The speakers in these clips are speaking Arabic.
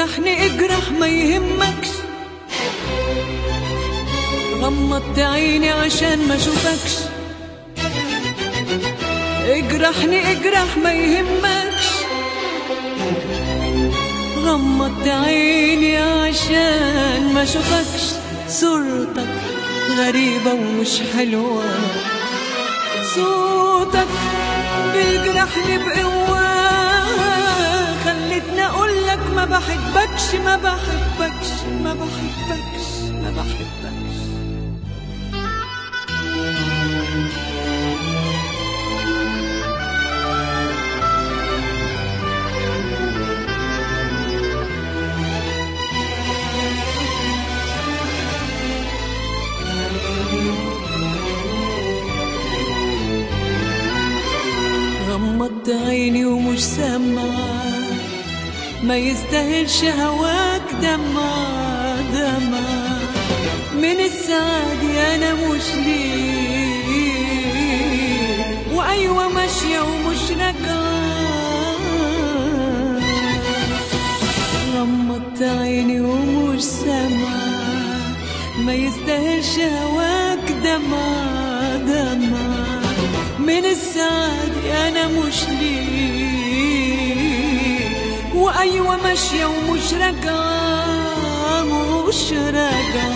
اجرحني اجرح ما يهمكش، غمضت عيني عشان ما اشوفكش. اجرحني اجرح ما يهمكش، غمضت عيني عشان ما اشوفكش. صورتك غريبة ومش حلوة، صوتك بيجرحني بقوة، خلتني اقولك ما بحبكش ما بحبكش ما بحبكش ما بحبكش. غمضت عيني ومش سامعة، ما يستاهلش هواك دمعة دمعة. من السعادة أنا مش ليك، وأيوة ماشية ومش راجعة. غمضت عيني ومش سامعة، ما يستاهلش هواك دمعة دمعة. من السعادة أنا مش ليك، وأيوة ماشية ومش راجعة مش راجعة.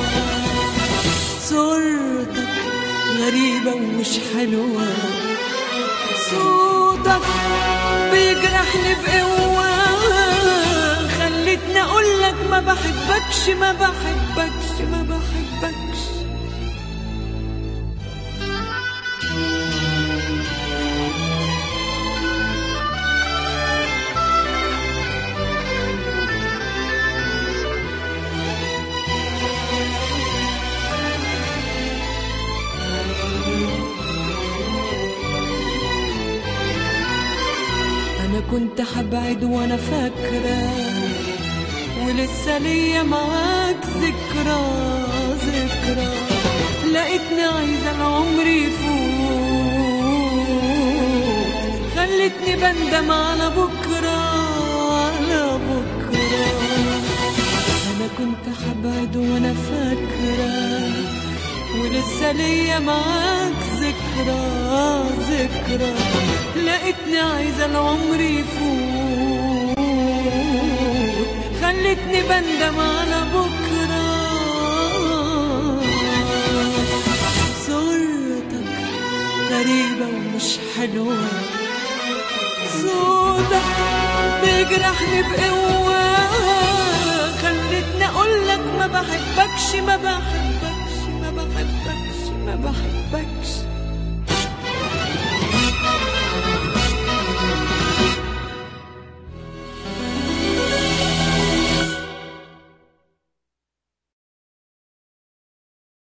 صورتك غريبة ومش حلوة، صوتك بيجرحني بقوة، خلتني أقولك ما بحبكش ما بحبكش ما بحبكش. أنا كنت حبعد وأنا فاكرة، ولسه ليا معاك ذكرى ذكرى. لقيتني عايزة العمر يفوت، خلتني بندم على بكرة على بكرة. أنا كنت حبعد وأنا فاكرة، ولسه ليا معاك ذكرى ذكرى. لقيتني عايزة العمر يفوت، خلتني بندم على بكرة. صورتك غريبة ومش حلوة، صوتك بيجرحني بقوة، خلتني أقولك ما بحبكش ما بحبكش ما بحبكش ما بحبكش.